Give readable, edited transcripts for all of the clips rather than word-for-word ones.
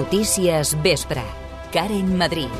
Notícies Vespre. Karen Madrid.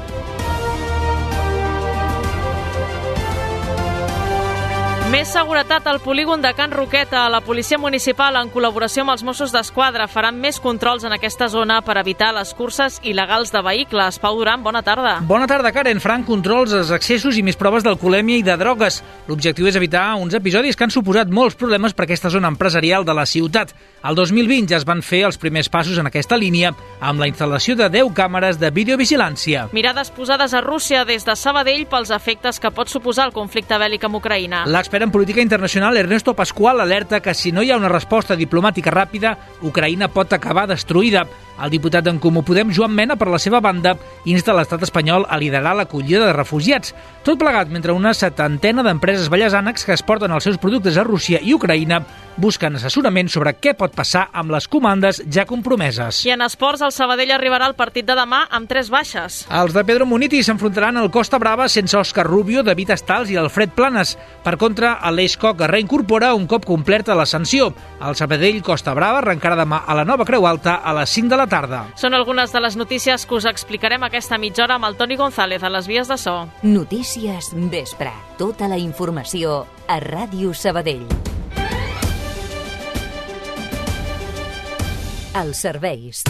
Més seguretat al polígon de Can Roqueta. La policia municipal, en col·laboració amb els Mossos d'Esquadra, faran més controls en aquesta zona per evitar les curses il·legals de vehicles. Pau Duran, bona tarda. Bona tarda, Karen. Faran controls als accessos i més proves d'alcoholèmia i de drogues. L'objectiu és evitar uns episodis que han suposat molts problemes per aquesta zona empresarial de la ciutat. El 2020 ja es van fer els primers passos en aquesta línia amb la instal·lació de 10 càmeres de videovigilància. Mirades posades a Rússia des de Sabadell pels efectes que pot suposar el conflicte bèl·lic amb Ucraïna. L'expert en política internacional Ernesto Pascual alerta que si no hi ha una resposta diplomàtica ràpida, Ucraïna pot acabar destruïda. El diputat d'en Comú Podem, Joan Mena, per la seva banda, insta l'estat espanyol a liderar l'acollida de refugiats. Tot plegat mentre una 70 d'empreses ballesànecs que exporten els seus productes a Rússia i Ucraïna busquen assessorament sobre què pot passar amb les comandes ja compromeses. I en esports, el Sabadell arribarà al partit de demà amb 3 baixes. Els de Pedro Muniti s'enfrontaran al Costa Brava sense Òscar Rubio, David Estals i Alfred Planes. Per contra, Aleix Coc reincorpora un cop completa l'ascensió. El Sabadell Costa Brava arrencarà demà a la Nova Creu Alta a les 5 de la tarda. Són algunes de les notícies que us explicarem aquesta mitja hora amb el Toni González a les vies de so. Notícies Vespre. Tota la informació a Ràdio Sabadell. Els serveis.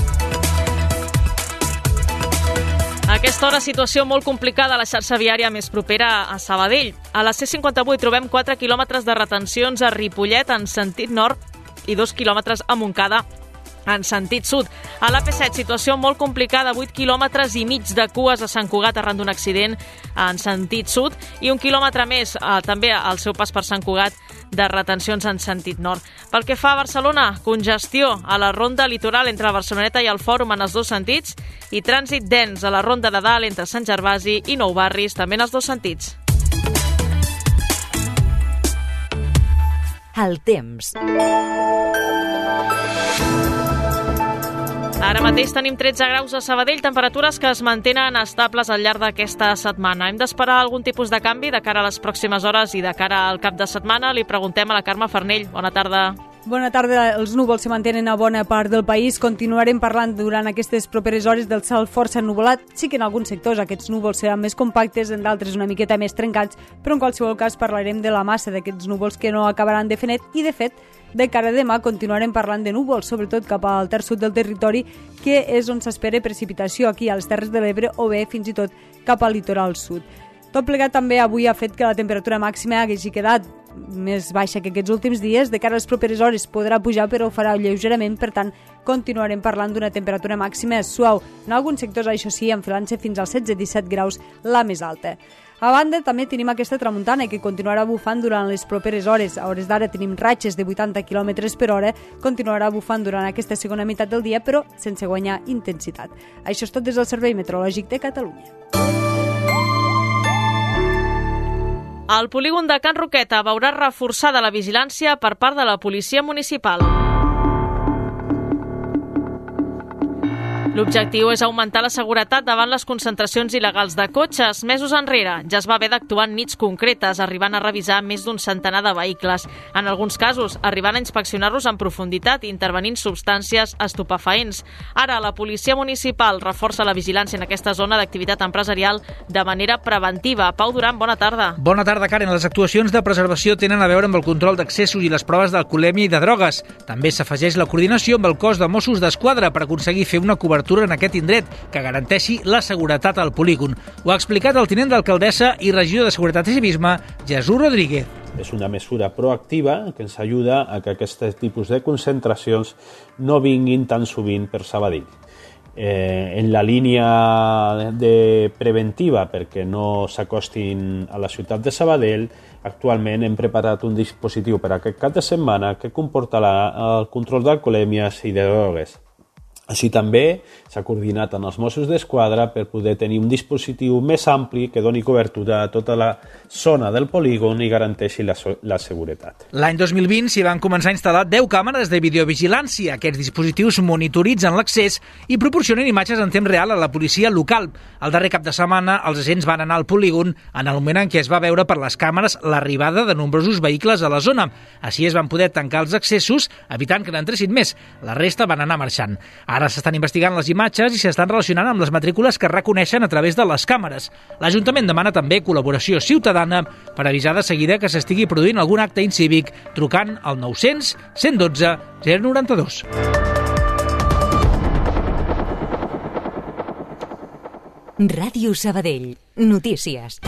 A aquesta hora, situació molt complicada a la xarxa viària més propera a Sabadell. A la C58 trobem 4 quilòmetres de retencions a Ripollet en sentit nord i 2 quilòmetres a Montcada en sentit sud. A l'AP7, situació molt complicada, 8 quilòmetres i mig de cues a Sant Cugat arran d'un accident en sentit sud i 1 quilòmetre més també al seu pas per Sant Cugat de retencions en sentit nord. Pel que fa a Barcelona, congestió a la ronda litoral entre Barceloneta i el Fòrum en els dos sentits i trànsit dens a la ronda de dalt entre Sant Gervasi i Nou Barris, també en els dos sentits. El temps. Ara mateix tenim 13 graus a Sabadell, temperatures que es mantenen estables al llarg d'aquesta setmana. Hem d'esperar algun tipus de canvi de cara a les pròximes hores i de cara al cap de setmana. Li preguntem a la Carme Farnell. Bona tarda. Bona tarda. Els núvols se mantenen a bona part del país. Continuarem parlant durant aquestes properes hores del cel força ennuvolat. Sí que en alguns sectors aquests núvols seran més compactes, en d'altres una miqueta més trencats, però en qualsevol cas parlarem de la massa d'aquests núvols que no acabaran de fer net i, de fet, de cara a demà continuarem parlant de núvols, sobretot cap al terç sud del territori, que és on s'espera precipitació aquí a les Terres de l'Ebre o bé fins i tot cap al litoral sud. Tot plegat també avui ha fet que la temperatura màxima hagi quedat més baixa que aquests últims dies. De cara a les properes hores podrà pujar, però ho farà lleugerament, per tant continuarem parlant d'una temperatura màxima suau. En alguns sectors, això sí, enfilant-se fins als 16-17 graus, la més alta. A banda, també tenim aquesta tramuntana que continuarà bufant durant les properes hores. A hores d'ara tenim ratxes de 80 km per hora, continuarà bufant durant aquesta segona meitat del dia, però sense guanyar intensitat. Això és tot des del Servei Meteorològic de Catalunya. El polígon de Can Roqueta veurà reforçada la vigilància per part de la policia municipal. L'objectiu és augmentar la seguretat davant les concentracions il·legals de cotxes. Mesos enrere ja es va haver d'actuar en nits concretes, arribant a revisar més d'un centenar de vehicles. En alguns casos, arribant a inspeccionar-los en profunditat, intervenint substàncies estupefaents. Ara, la policia municipal reforça la vigilància en aquesta zona d'activitat empresarial de manera preventiva. Pau Duran, bona tarda. Bona tarda, Karen. Les actuacions de preservació tenen a veure amb el control d'accessos i les proves d'alcoholèmia i de drogues. També s'afegeix la coordinació amb el cos de Mossos d'Esquadra per aconseguir fer una cobertura en aquest indret que garanteixi la seguretat al polígon. Ho ha explicat el tinent d'alcaldessa i regidor de Seguretat i Civisme, Jesús Rodríguez. És una mesura proactiva que ens ajuda a que aquest tipus de concentracions no vinguin tan sovint per Sabadell. En la línia de preventiva perquè no s'acostin a la ciutat de Sabadell, actualment hem preparat un dispositiu per a aquest cap de setmana que comportarà el control d'alcoholèmies i de drogues. Així també s'ha coordinat amb els Mossos d'Esquadra per poder tenir un dispositiu més ampli que doni cobertura a tota la zona del polígon i garanteixi la seguretat. L'any 2020 s'hi van començar a instal·lar 10 càmeres de videovigilància. Aquests dispositius monitoritzen l'accés i proporcionen imatges en temps real a la policia local. El darrer cap de setmana, els agents van anar al polígon en el moment en què es va veure per les càmeres l'arribada de nombrosos vehicles a la zona. Així es van poder tancar els accessos, evitant que n'entressin més. La resta van anar marxant. Ara s'estan investigant les imatges i s'estan relacionant amb les matrícules que reconeixen a través de les càmeres. L'Ajuntament demana també col·laboració ciutadana per avisar de seguida que s'estigui produint algun acte incívic trucant al 900 112 092. Ràdio Sabadell. Notícies.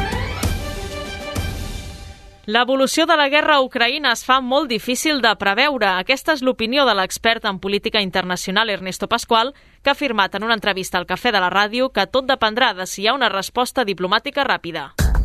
L'evolució de la guerra a Ucraïna es fa molt difícil de preveure. Aquesta és l'opinió de l'expert en política internacional Ernesto Pascual, que ha afirmat en una entrevista al Cafè de la Ràdio que tot dependrà de si hi ha una resposta diplomàtica ràpida.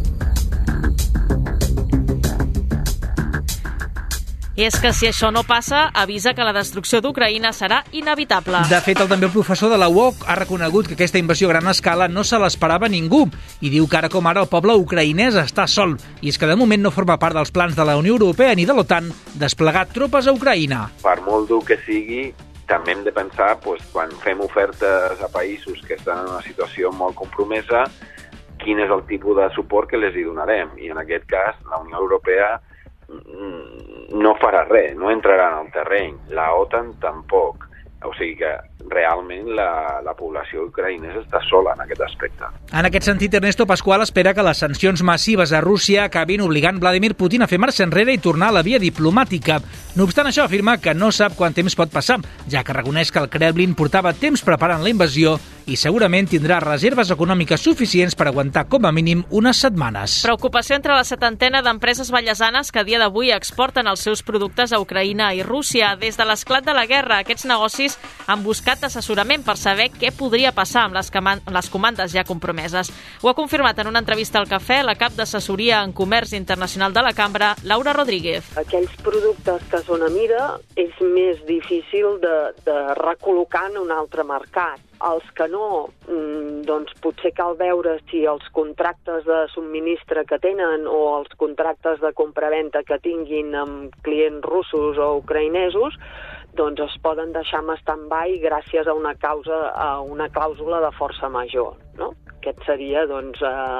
I és que si això no passa, avisa que la destrucció d'Ucraïna serà inevitable. De fet, també el professor de la UOC ha reconegut que aquesta invasió a gran escala no se l'esperava ningú i diu que ara com ara el poble ucraïnès està sol. I és que de moment no forma part dels plans de la Unió Europea ni de l'OTAN desplegar tropes a Ucraïna. Per molt dur que sigui, també hem de pensar, quan fem ofertes a països que estan en una situació molt compromesa, quin és el tipus de suport que les hi donarem. I en aquest cas, la Unió Europea no farà res, no entrarà en el terreny. La OTAN tampoc. O sigui que realment la població ucraïnesa està sola en aquest aspecte. En aquest sentit, Ernesto Pascual espera que les sancions massives a Rússia acabin obligant Vladimir Putin a fer marxa enrere i tornar a la via diplomàtica. No obstant això, afirma que no sap quant temps pot passar, ja que reconeix que el Kremlin portava temps preparant la invasió i segurament tindrà reserves econòmiques suficients per aguantar com a mínim unes setmanes. Preocupació entre la setantena d'empreses vallesanes que a dia d'avui exporten els seus productes a Ucraïna i Rússia. Des de l'esclat de la guerra, aquests negocis han buscat assessorament per saber què podria passar amb les comandes ja compromeses. Ho ha confirmat en una entrevista al Cafè la cap d'assessoria en comerç internacional de la Cambra, Laura Rodríguez. Aquells productes que són a mida és més difícil de recol·locar en un altre mercat. Els que no, doncs potser cal veure si els contractes de subministre que tenen o els contractes de compraventa que tinguin amb clients russos o ucraïnesos doncs es poden deixar en stand-by gràcies a una clàusula de força major, no? Aquest seria doncs,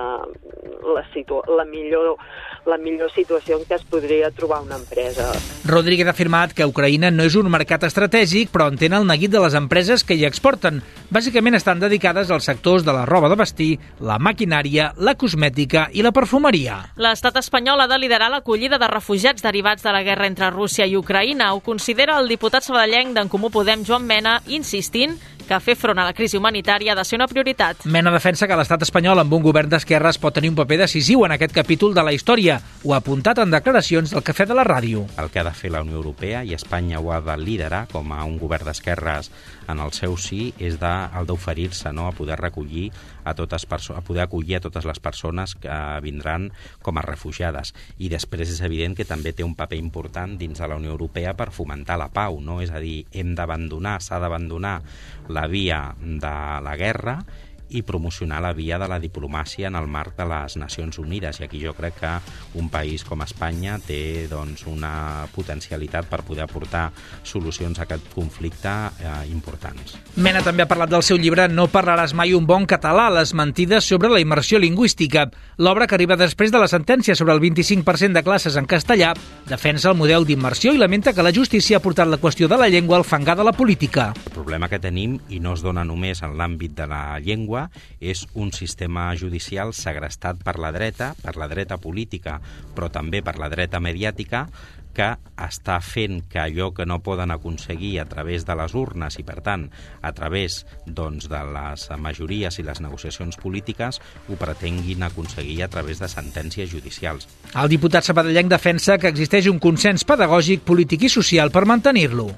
la millor situació en què es podria trobar una empresa. Rodríguez ha afirmat que Ucraïna no és un mercat estratègic, però entén el neguit de les empreses que hi exporten. Bàsicament estan dedicades als sectors de la roba de vestir, la maquinària, la cosmètica i la perfumeria. L'estat espanyol ha de liderar l'acollida de refugiats derivats de la guerra entre Rússia i Ucraïna. Ho considera el diputat sabadellenc d'en Comú Podem, Joan Mena, insistint que fer front a la crisi humanitària ha de ser una prioritat. Mena defensa que l'estat espanyol amb un govern d'esquerres pot tenir un paper decisiu en aquest capítol de la història. Ho ha apuntat en declaracions del Cafè de la Ràdio. El que ha de fer la Unió Europea, i Espanya ho ha de liderar com a un govern d'esquerres en el seu sí, és el d'oferir-se, no?, a poder recollir a poder acollir a totes les persones que vindran com a refugiades. I després és evident que també té un paper important dins de la Unió Europea per fomentar la pau, no? És a dir, s'ha d'abandonar la via de la guerra i promocionar la via de la diplomàcia en el marc de les Nacions Unides. I aquí jo crec que un país com Espanya té una potencialitat per poder aportar solucions a aquest conflicte importants. Mena també ha parlat del seu llibre No parlaràs mai un bon català, les mentides sobre la immersió lingüística. L'obra, que arriba després de la sentència sobre el 25% de classes en castellà, defensa el model d'immersió i lamenta que la justícia ha portat la qüestió de la llengua al fangar de la política. El problema que tenim, i no es dona només en l'àmbit de la llengua, és un sistema judicial segrestat per la dreta política, però també per la dreta mediàtica, que està fent que allò que no poden aconseguir a través de les urnes i, per tant, a través de les majories i les negociacions polítiques, ho pretenguin aconseguir a través de sentències judicials. El diputat sabadellenc defensa que existeix un consens pedagògic, polític i social per mantenir-lo.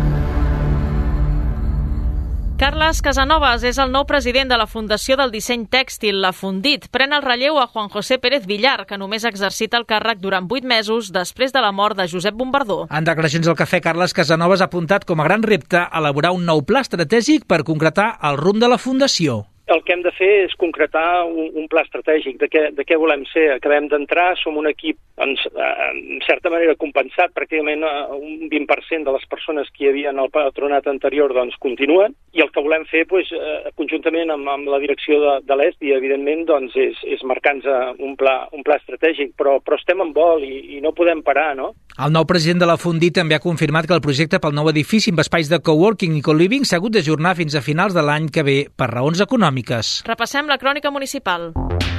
Carles Casanovas és el nou president de la Fundació del Disseny Tèxtil, la Fundit. Pren el relleu a Juan José Pérez Villar, que només exercita el càrrec durant 8 mesos després de la mort de Josep Bombardó. En declaracions al Cafè, Carles Casanovas ha apuntat com a gran repte elaborar un nou pla estratègic per concretar el rumb de la Fundació. El que hem de fer és concretar un pla estratègic de què volem ser. Acabem d'entrar, som un equip en certa manera compensat, pràcticament un 20% de les persones que hi havia en el patronat anterior doncs continuen, i el que volem fer conjuntament amb la direcció de l'ESDI, evidentment, és marcar-nos un pla estratègic, però estem en vol i no podem parar, no? El nou president de la Fondi també ha confirmat que el projecte pel nou edifici amb espais de coworking i co-living s'ha hagut d'ajornar fins a finals de l'any que ve per raons econòmiques. Repassem la crònica municipal.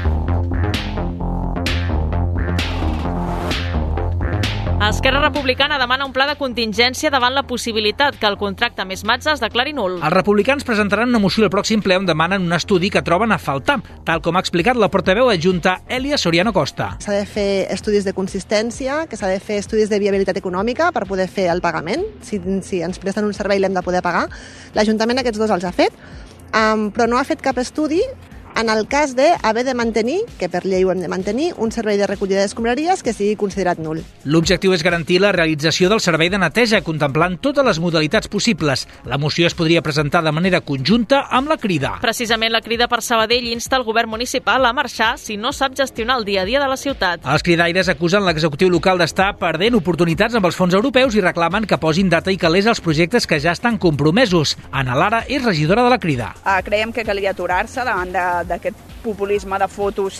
Esquerra Republicana demana un pla de contingència davant la possibilitat que el contracte més Mazda es declari nul. Els republicans presentaran una moció al pròxim ple on demanen un estudi que troben a faltar, tal com ha explicat la portaveu adjunta Èlia Soriano Costa. S'ha de fer estudis de consistència, que s'ha de fer estudis de viabilitat econòmica per poder fer el pagament. Si ens presten un servei l'hem de poder pagar. L'Ajuntament aquests dos els ha fet, però no ha fet cap estudi en el cas d'haver de mantenir, que per llei ho hem de mantenir, un servei de recollida d'escombraries que sigui considerat nul. L'objectiu és garantir la realització del servei de neteja, contemplant totes les modalitats possibles. La moció es podria presentar de manera conjunta amb la Crida. Precisament la Crida per Sabadell insta el govern municipal a marxar si no sap gestionar el dia a dia de la ciutat. Els cridaires acusen l'executiu local d'estar perdent oportunitats amb els fons europeus i reclamen que posin data i calés als projectes que ja estan compromesos. Ana Lara és regidora de la Crida. Creiem que calia aturar-se davant d'aquest populisme de fotos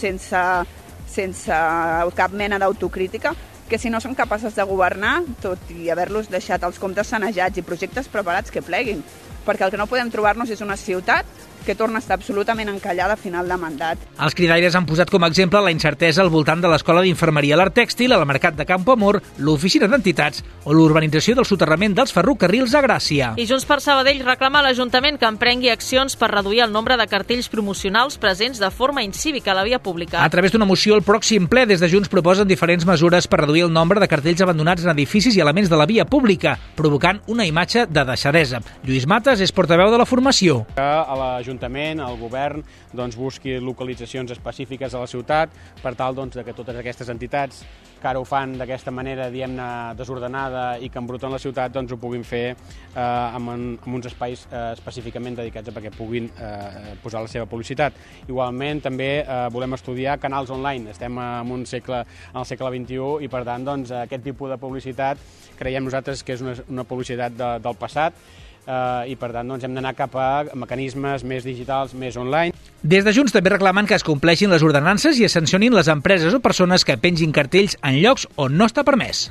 sense cap mena d'autocrítica, que si no som capaces de governar, tot i haver-los deixat els comptes sanejats i projectes preparats, que pleguin. Perquè el que no podem trobar-nos és una ciutat que torna a estar absolutament encallada a final de mandat. Els cridaires han posat com a exemple la incertesa al voltant de l'Escola d'Infermeria a l'Art Tèxtil, al Mercat de Campoamor, l'Oficina d'Entitats o l'urbanització del soterrament dels ferrocarrils a Gràcia. I Junts per Sabadell reclama a l'Ajuntament que emprengui accions per reduir el nombre de cartells promocionals presents de forma incívica a la via pública. A través d'una moció al pròxim ple, des de Junts proposen diferents mesures per reduir el nombre de cartells abandonats en edificis i elements de la via pública, provocant una imatge de deixadesa. Lluís Mates és portaveu de la formació. A l'Ajuntament, el govern, busqui localitzacions específiques a la ciutat per tal que totes aquestes entitats que ara ho fan d'aquesta manera, diguem-ne, desordenada i que embruten la ciutat, ho puguin fer amb uns espais específicament dedicats a perquè puguin posar la seva publicitat. Igualment, també volem estudiar canals online. Estem en el segle XXI i, per tant, aquest tipus de publicitat creiem nosaltres que és una publicitat del passat i, per tant, hem d'anar cap a mecanismes més digitals, més online. Des de Junts també reclamen que es compleixin les ordenances i es sancionin les empreses o persones que pengin cartells en llocs on no està permès.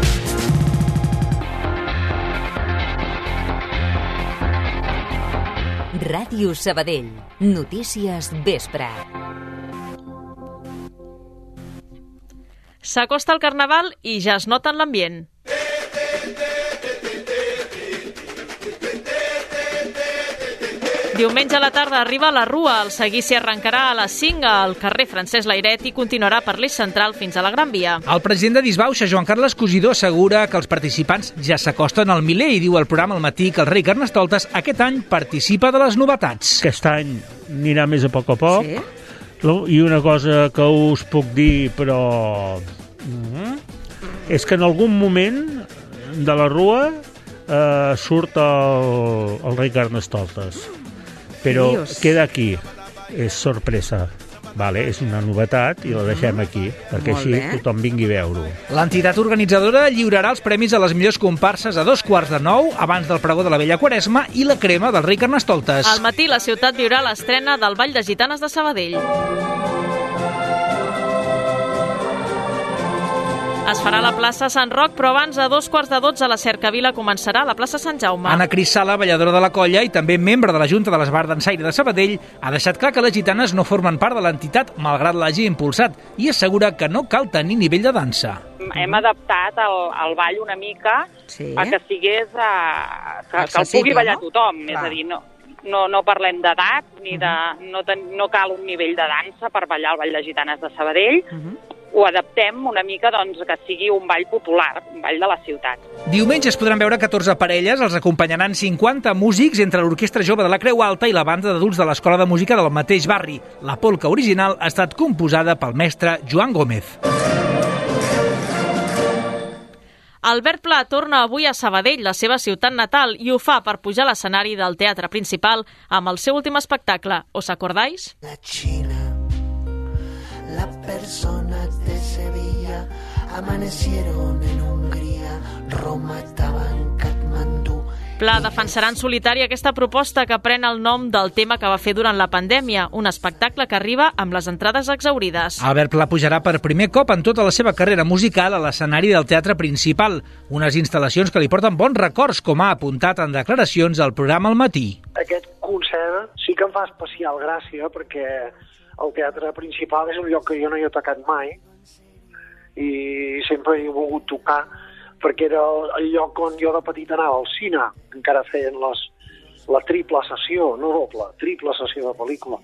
Ràdio Sabadell. Notícies vespre. S'acosta el Carnaval i ja es nota en l'ambient. Diumenge a la tarda arriba la Rua. El seguici arrencarà a les 5 al carrer Francesc Layret i continuarà per l'eix central fins a la Gran Via. El president de Disbauxa, Joan Carles Cosidó, assegura que els participants ja s'acosten al miler i diu al programa Al matí que el rei Carnestoltes aquest any participa de les novetats. Aquest any anirà més a poc, Sí? I una cosa que us puc dir, però és que en algun moment de la Rua surt el rei Carnestoltes. Però queda aquí, és sorpresa. Vale, és una novetat i la deixem aquí, perquè així tothom vingui a veure-ho. L'entitat organitzadora lliurarà els premis a les millors comparses a 8:45, abans del pregó de la Vella Quaresma i la crema del rei Carnestoltes. Al matí la ciutat viurà l'estrena del Ball de Gitanes de Sabadell. Es farà a la plaça Sant Roc, però abans a 11:45 la cercavila començarà a la plaça Sant Jaume. Anna Cris Sala, balladora de la colla i també membre de la Junta de l'Esbart d'Ensaire de Sabadell, ha deixat clar que les gitanes no formen part de l'entitat malgrat l'hagi impulsat i assegura que no cal tenir nivell de dansa. Hem adaptat el ball una mica a que sigués que el pugui ballar tothom, és a dir, no parlem d'edat ni no cal un nivell de dansa per ballar el Ball de Gitanes de Sabadell. Ho adaptem una mica que sigui un ball popular, un ball de la ciutat. Diumenge es podran veure 14 parelles, els acompanyaran 50 músics entre l'Orquestra Jove de la Creu Alta i la banda d'adults de l'Escola de Música del mateix barri. La polca original ha estat composada pel mestre Joan Gómez. Albert Pla torna avui a Sabadell, la seva ciutat natal, i ho fa per pujar a l'escenari del teatre principal amb el seu últim espectacle. ¿Os acordáis? La China, las personas de Sevilla amanecieron en Hungría, Roma estaba en Katmandú. Pla defensarà en solitari aquesta proposta que pren el nom del tema que va fer durant la pandèmia, un espectacle que arriba amb les entrades exhaurides. Albert Pla pujarà per primer cop en tota la seva carrera musical a l'escenari del Teatre Principal, unes instal·lacions que li porten bons records, com ha apuntat en declaracions al programa Al Matí. Aquest concert sí que em fa especial gràcia perquè el Teatre Principal és un lloc que jo no hi he tocat mai i sempre he volgut tocar perquè era el lloc on jo de petit anava al cine, encara feien la triple sessió, no doble, triple sessió de pel·lícula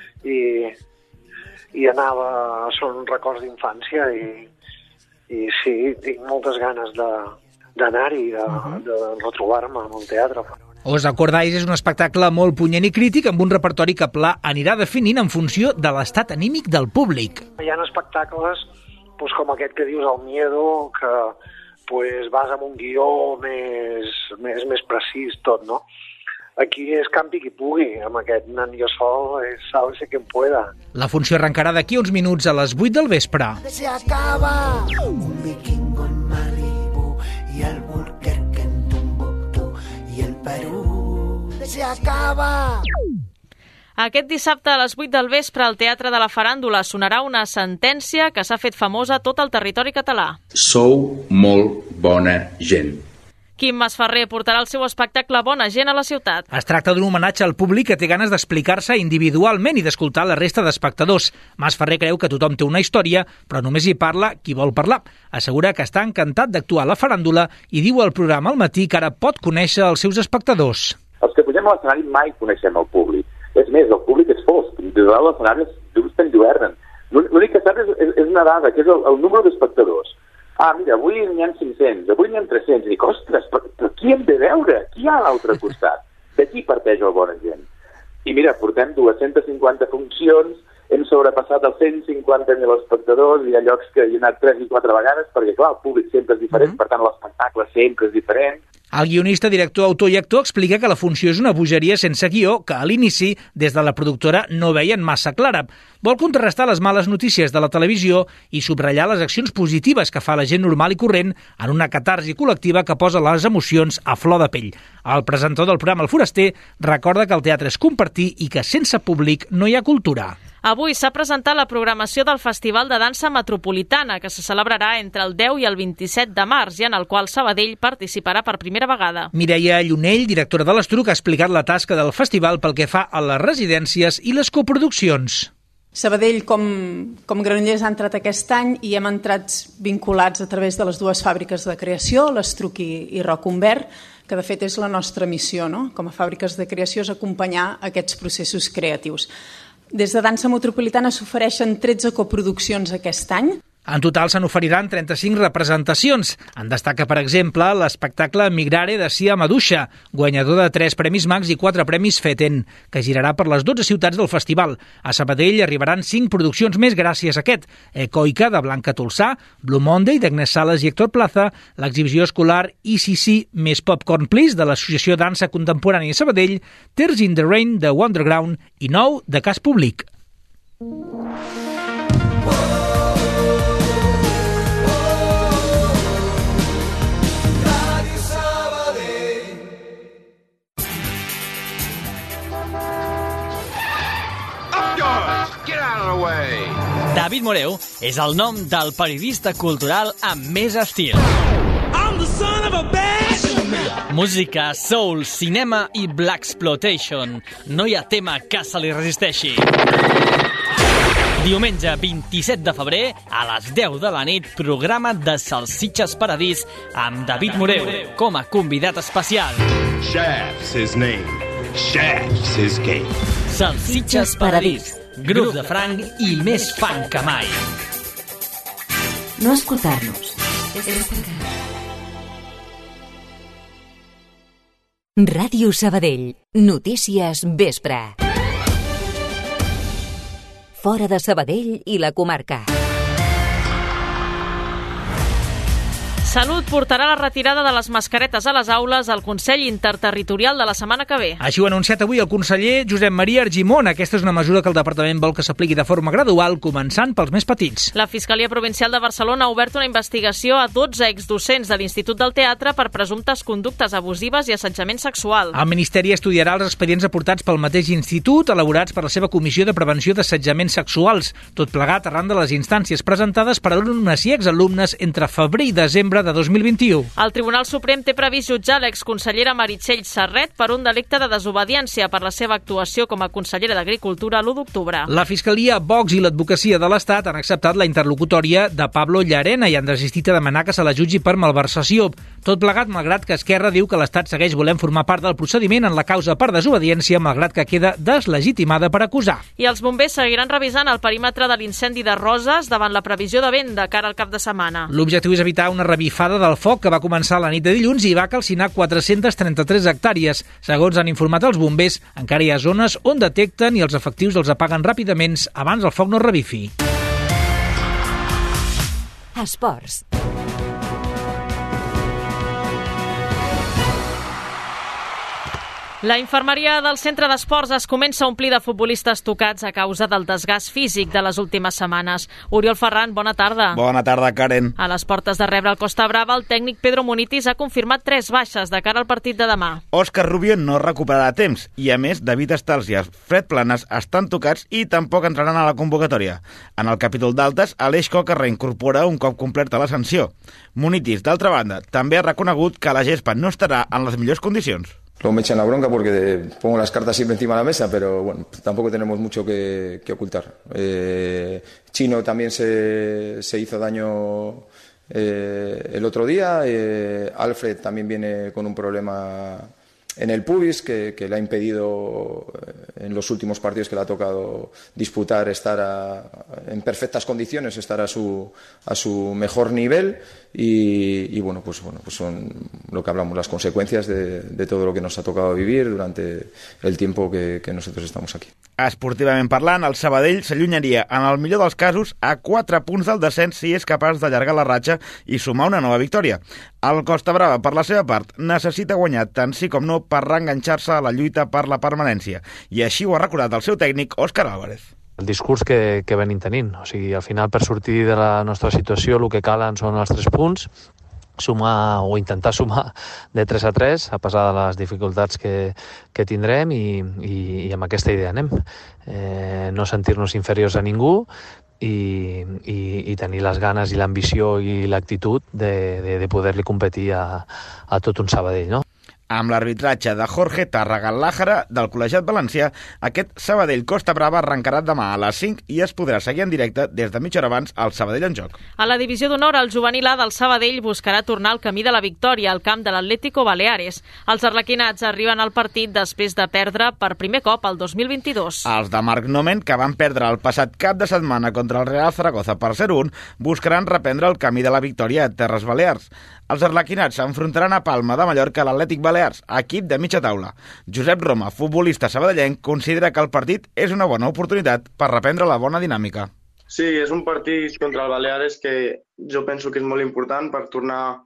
i anava, són records d'infància i sí, tinc moltes ganes d'anar-hi, de retrobar-me en un teatre. Os acordáis és un espectacle molt punyent i crític amb un repertori que Pla anirà definint en funció de l'estat anímic del públic. Hi ha espectacles com aquest que dius, El Miedo, que vas amb un guió més precís tot, no? Aquí és campi qui pugui, amb aquest nan jo sol, sálvese quien pueda. La funció arrencarà d'aquí uns minuts a les 8 del vespre. Se acaba un vikingo en Malibu y Albuquerque en Tumbuktu y el Perú. Se acaba. Aquest dissabte a les 8 del vespre al Teatre de la Faràndula sonarà una sentència que s'ha fet famosa a tot el territori català. Sou molt bona gent. Quim Masferrer portarà el seu espectacle Bona gent a la ciutat. Es tracta d'un homenatge al públic que té ganes d'explicar-se individualment i d'escoltar la resta d'espectadors. Masferrer creu que tothom té una història, però només hi parla qui vol parlar. Assegura que està encantat d'actuar a la Faràndula i diu al programa Al Matí que ara pot conèixer els seus espectadors. Els que pugem a l'escenari mai coneixem el públic. És més, el públic és fosc, de l'escenari just enlluernen. L'únic que saps és una dada, que és el número d'espectadors. Mira, avui n'hi ha 500, avui n'hi ha 300. I dic, ostres, però qui hem de veure? Qui hi ha a l'altre costat? D'aquí parteix el Bona gent. I mira, portem 250 funcions, hem sobrepassat els 150.000 espectadors, hi ha llocs que hi ha anat 3 i 4 vegades, perquè clar, el públic sempre és diferent, per tant l'espectacle sempre és diferent. El guionista, director, autor i actor explica que la funció és una bogeria sense guió que a l'inici, des de la productora, no veien massa clara. Vol contrarrestar les males notícies de la televisió i subratllar les accions positives que fa la gent normal i corrent en una catarsi col·lectiva que posa les emocions a flor de pell. El presentador del programa El Foraster recorda que el teatre és compartir i que sense públic no hi ha cultura. Avui s'ha presentat la programació del Festival de Dansa Metropolitana, que se celebrarà entre el 10 i el 27 de març i en el qual Sabadell participarà per primera vegada. Mireia Llunell, directora de l'Estruc, ha explicat la tasca del festival pel que fa a les residències i les coproduccions. Sabadell, com Granollers, ha entrat aquest any i hem entrat vinculats a través de les dues fàbriques de creació, l'Estruc i Roc Humbert, que de fet és la nostra missió, no? Com a fàbriques de creació, és acompanyar aquests processos creatius. Des de Dansa Metropolitana s'ofereixen 13 coproduccions aquest any. En total se n'oferiran 35 representacions. En destaca, per exemple, l'espectacle Migrare de Sia Maduixa, guanyador de 3 Premis Max i 4 Premis Feten, que girarà per les 12 ciutats del festival. A Sabadell arribaran 5 produccions més gràcies a aquest. Ecoica, de Blanca Tolsà, Blue Monday, d'Agnès Sales i Héctor Plaza, l'exhibició escolar ICC més Popcorn Please, de l'Associació Dansa Contemporània Sabadell, Tears in the Rain, de Wonderground i Nou, de Cas Públic. David Moreu és el nom del periodista cultural amb més estil. Música, soul, cinema i blaxploitation. No hi ha tema que se li resisteixi. Diumenge 27 de febrer, a les 10 de la nit, programa de Salsitxes Paradís amb David Moreu com a convidat especial. Chef's his name. Chef's his game. Salsitxes Paradís. Grup de franc i més fang que mai. No escoltar-nos és pecat. Ràdio Sabadell. Notícies vespre. Fora de Sabadell i la comarca. Salut portarà la retirada de les mascaretes a les aules al Consell Interterritorial de la setmana que ve. Així ho ha anunciat avui el conseller Josep Maria Argimon. Aquesta és una mesura que el departament vol que s'apliqui de forma gradual, començant pels més petits. La Fiscalia Provincial de Barcelona ha obert una investigació a 12 exdocents de l'Institut del Teatre per presumptes conductes abusives i assetjament sexual. El Ministeri estudiarà els expedients aportats pel mateix institut, elaborats per la seva Comissió de Prevenció d'Assetjaments Sexuals, tot plegat arran de les instàncies presentades per alumnes i exalumnes entre febrer i desembre de 2021. El Tribunal Suprem té previst jutjar l'exconsellera Meritxell Serret per un delicte de desobediència per la seva actuació com a consellera d'Agricultura l'1 d'octubre. La Fiscalia, Vox i l'Advocacia de l'Estat han acceptat la interlocutòria de Pablo Llarena i han desistit a demanar que se la jutgi per malversació. Tot plegat, malgrat que Esquerra diu que l'Estat segueix volent formar part del procediment en la causa per desobediència, malgrat que queda deslegitimada per acusar. I els bombers seguiran revisant el perímetre de l'incendi de Roses davant la previsió de vent de cara al cap de setmana. L'objectiu és evitar una revifada del foc que va començar la nit de dilluns i va calcinar 433 hectàrees. Segons han informat els bombers, encara hi ha zones on detecten i els efectius els apaguen ràpidament abans el foc no revifi. Esports. La infermeria del centre d'esports es comença a omplir de futbolistes tocats a causa del desgast físic de les últimes setmanes. Oriol Ferran, bona tarda. Bona tarda, Karen. A les portes de rebre el Costa Brava, el tècnic Pedro Munitis ha confirmat 3 baixes de cara al partit de demà. Òscar Rubio no recuperarà temps i, a més, David Estals i Fred Planes estan tocats i tampoc entraran a la convocatòria. En el capítol d'altes, Aleix Coca reincorpora un cop completa la sanció. Munitis, d'altra banda, també ha reconegut que la gespa no estarà en les millors condicions. Luego me echan la bronca porque pongo las cartas siempre encima de la mesa, pero bueno, tampoco tenemos mucho que ocultar. Chino también se hizo daño el otro día. Alfred también viene con un problema en el pubis que le ha impedido en los últimos partidos que le ha tocado disputar estar en perfectas condiciones, estar a su mejor nivel y bueno, pues son lo que hablamos, las consecuencias de todo lo que nos ha tocado vivir durante el tiempo que nosotros estamos aquí. Esportivament parlant, el Sabadell s'allunyaria, en el millor dels casos, a 4 punts del descens si és capaç d'allargar la ratxa i sumar una nova victòria. El Costa Brava, per la seva part, necessita guanyar tant sí com no per reenganxar-se a la lluita per la permanència. I així ho ha recordat el seu tècnic, Òscar Álvarez. El discurs que venim tenint. O sigui, al final, per sortir de la nostra situació, el que calen són els 3 punts, sumar o intentar sumar de 3 a 3 a pesar de les dificultats que tindrem i amb aquesta idea anem. No sentir-nos inferiors a ningú i tenir les ganes i l'ambició i l'actitud de poder-li competir a tot un Sabadell, no? Amb l'arbitratge de Jorge Tàrrega-Làjara del col·legiat valencià, aquest Sabadell-Costa Brava arrencarà demà a les 5 i es podrà seguir en directe des de mitja hora abans al Sabadell en joc. A la divisió d'honor, el juvenil A del Sabadell buscarà tornar al camí de la victòria al camp de l'Atlético Baleares. Els arlequinats arriben al partit després de perdre per primer cop el 2022. Els de Marc Nomen, que van perdre el passat cap de setmana contra el Real Zaragoza per 0-1, buscaran reprendre el camí de la victòria a Terres Balears. Els arlequinats s'enfrontaran a Palma de Mallorca a l'Atlètic Balears, equip de mitja taula. Josep Roma, futbolista sabadellenc, considera que el partit és una bona oportunitat per reprendre la bona dinàmica. Sí, és un partit contra el Baleares que jo penso que és molt important per tornar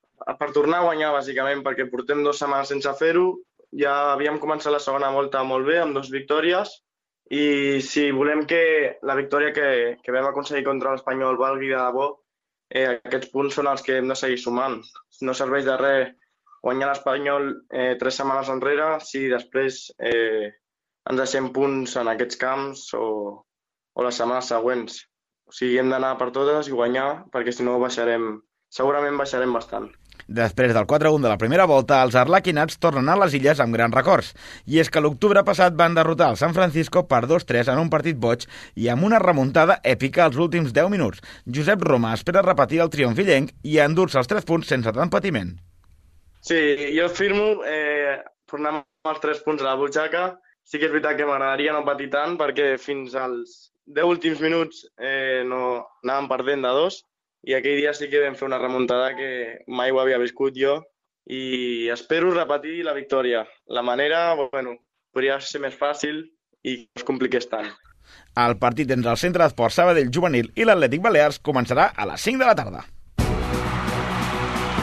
a guanyar, bàsicament, perquè portem 2 setmanes sense fer-ho. Ja havíem començat la segona volta molt bé, amb 2 victòries, i si volem que la victòria que vam aconseguir contra l'Espanyol valgui de debò, aquests punts són els que hem de seguir sumant. No serveix de res guanyar l'Espanyol 3 setmanes enrere si després ens deixem punts en aquests camps o les setmanes següents. O sigui, hem d'anar per totes i guanyar, perquè si no segurament baixarem bastant. Després del 4-1 de la primera volta, els arlequinats tornen a les illes amb grans records. I és que l'octubre passat van derrotar el San Francisco per 2-3 en un partit boig i amb una remuntada èpica als últims 10 minuts. Josep Roma espera repetir el triomf illenc i endur-se els 3 punts sense tant patiment. Sí, jo firmo tornar amb els 3 punts a la butxaca. Sí que és veritat que m'agradaria no patir tant perquè fins als 10 últims minuts no anàvem perdent de 2. I aquell dia sí que vam fer una remuntada que mai ho havia viscut jo i espero repetir la victòria. La manera, podria ser més fàcil i no es compliqués tant. El partit entre el Centre d'Esports Sabadell Juvenil i l'Atlètic Balears començarà a les 5 de la tarda.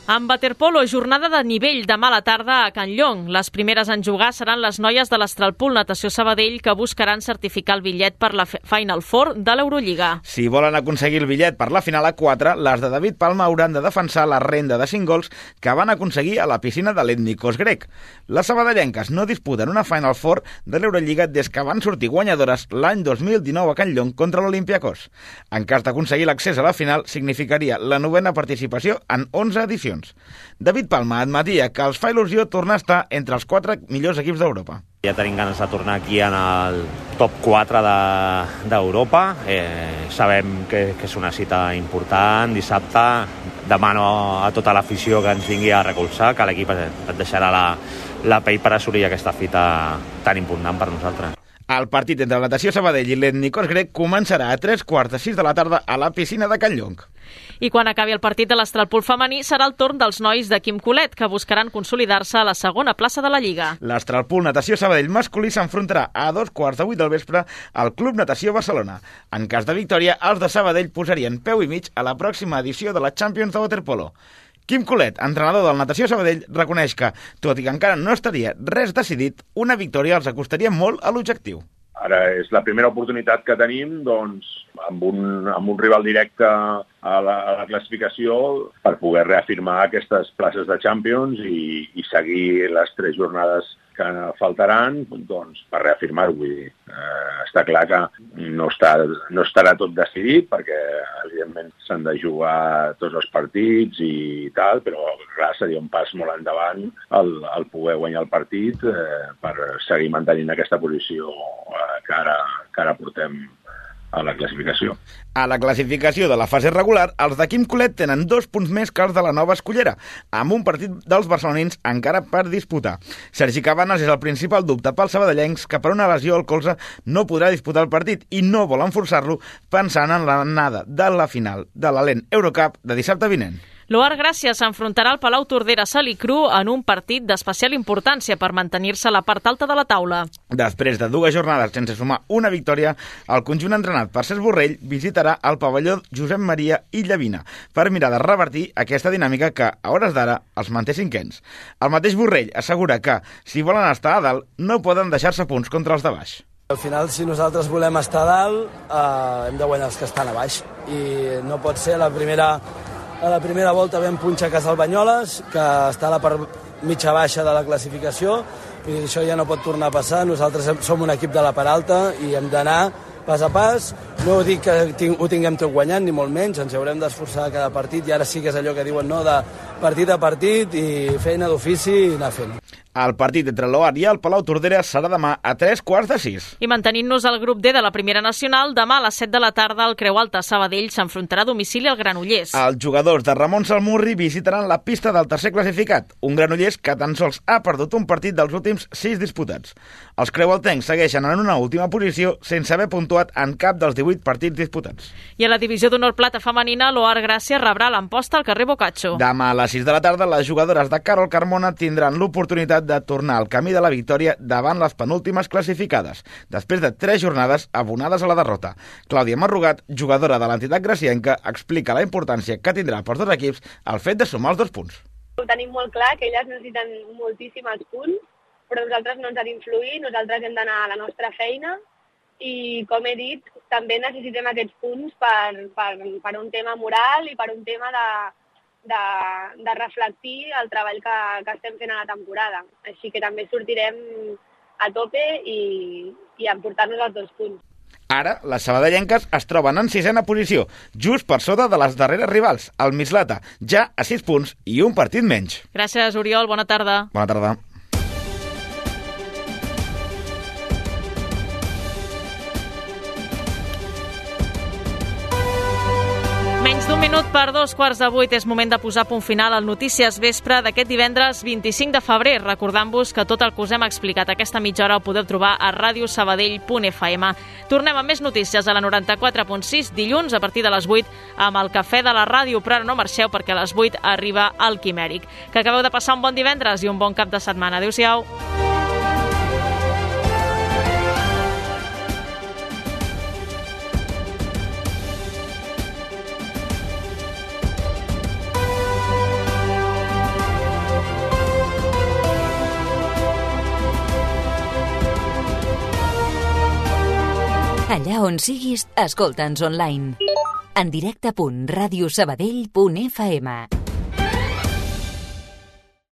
En waterpolo, jornada de nivell demà a la tarda a Can Llong. Les primeres en jugar seran les noies de l'Astralpool Natació Sabadell, que buscaran certificar el bitllet per la Final Four de l'Eurolliga. Si volen aconseguir el bitllet per la final a 4, les de David Palma hauran de defensar la renda de 5 gols que van aconseguir a la piscina de l'Etnikos grec. Les sabadellenques no disputen una Final Four de l'Eurolliga des que van sortir guanyadores l'any 2019 a Can Llong contra l'Olympiakos. En cas d'aconseguir l'accés a la final, significaria la 9a participació en 11 edicions. David Palma admetia que els fa il·lusió tornar a estar entre els 4 millors equips d'Europa. Ja tenim ganes de tornar aquí en el top 4 d'Europa. Sabem que és una cita important. Dissabte demano a tota l'afició que ens vingui a recolzar, que l'equip et deixarà la pell per assolir aquesta fita tan important per nosaltres. El partit entre la Natació Sabadell i l'Etnikos grec començarà a 3:45 de la tarda a la piscina de Can Llong. I quan acabi el partit de l'Astralpool femení serà el torn dels nois de Quim Colet, que buscaran consolidar-se a la segona plaça de la Lliga. L'Astralpool Natació Sabadell masculí s'enfrontarà a 2:15 del vespre al Club Natació Barcelona. En cas de victòria, els de Sabadell posarien peu i mig a la pròxima edició de la Champions de Waterpolo. Quim Colet, entrenador del Natació Sabadell, reconeix que, tot i que encara no estaria res decidit, una victòria els acostaria molt a l'objectiu. Ara és la primera oportunitat que tenim, doncs, amb un rival directe a la classificació per poder reafirmar aquestes places de Champions i seguir les 3 jornades que faltaran, doncs, per reafirmar-ho. Està clar que no estarà tot decidit, perquè, evidentment, s'han de jugar tots els partits i tal, però, clar, seria un pas molt endavant el poder guanyar el partit per seguir mantenint aquesta posició que ara portem a la classificació. A la classificació de la fase regular, els de Quim Colet tenen 2 punts més que els de la Nova Escullera, amb un partit dels barcelonins encara per disputar. Sergi Cabanes és el principal dubte pels sabadellencs, que per una lesió al colze no podrà disputar el partit i no volen forçar-lo pensant en l'anada de la final de l'Alent Eurocup de dissabte vinent. L'Oar Gràcia s'enfrontarà al Palau Tordera Salicru en un partit d'especial importància per mantenir-se a la part alta de la taula. Després de 2 jornades sense sumar una victòria, el conjunt entrenat per Cesc Borrell visitarà el pavelló Josep Maria i Llavina per mirar de revertir aquesta dinàmica que, a hores d'ara, els manté cinquens. El mateix Borrell assegura que, si volen estar a dalt, no poden deixar-se punts contra els de baix. Al final, si nosaltres volem estar a dalt, hem de guanyar els que estan a baix. I no pot ser a la primera volta vam punxar Casal Banyoles, que està a la part mitja baixa de la classificació, i això ja no pot tornar a passar. Nosaltres som un equip de la part alta i hem d'anar pas a pas. No dic que ho tinguem tot guanyant, ni molt menys, ens haurem d'esforçar cada partit, i ara sí que és allò que diuen, no?, de partit a partit i feina d'ofici i anar fent. El partit entre l'Oar i el Palau Tordera serà demà a 5:45. I mantenint-nos al grup D de la Primera Nacional, demà a les 7 de la tarda el Creu Alta Sabadell s'enfrontarà a domicili al Granollers. Els jugadors de Ramon Salmurri visitaran la pista del tercer classificat, un Granollers que tan sols ha perdut un partit dels últims 6 disputats. Els creualtencs segueixen en una última posició sense haver puntuat en cap dels 18 partits disputats. I a la divisió d'honor plata femenina, l'Oar Gràcia rebrà l'Amposta al carrer Boccaccio. Demà a les 6 de la tarda, les jugadores de Carol Carmona tindran l'oportunitat de tornar al camí de la victòria davant les penúltimes classificades, després de 3 jornades abonades a la derrota. Clàudia Marrugat, jugadora de l'entitat gracienca, explica la importància que tindrà pels 2 equips el fet de sumar els 2 punts. Ho tenim molt clar, que elles necessiten moltíssim els punts, però nosaltres no ens ha d'influir, nosaltres hem d'anar a la nostra feina i, com he dit, també necessitem aquests punts per un tema moral i per un tema de reflectir el treball que estem fent a la temporada. Així que també sortirem a tope i a emportar-nos els 2 punts. Ara, les sabadellenques es troben en 6a posició, just per sota de les darreres rivals, el Mislata, ja a 6 punts i un partit menys. Gràcies, Oriol. Bona tarda. Bona tarda. Menys d'un minut per 7:15 és moment de posar punt final al Notícies Vespre d'aquest divendres 25 de febrer, recordant-vos que tot el que us hem explicat aquesta mitja hora ho podeu trobar a radiosabadell.fm. Tornem amb més notícies a la 94.6 dilluns a partir de les 8 amb el Cafè de la Ràdio, però ara no marxeu perquè a les 8 arriba el Quimèric. Que acabeu de passar un bon divendres i un bon cap de setmana. Adéu-siau. Allà on siguis, escolta'ns online. En directe.radiosabadell.fm.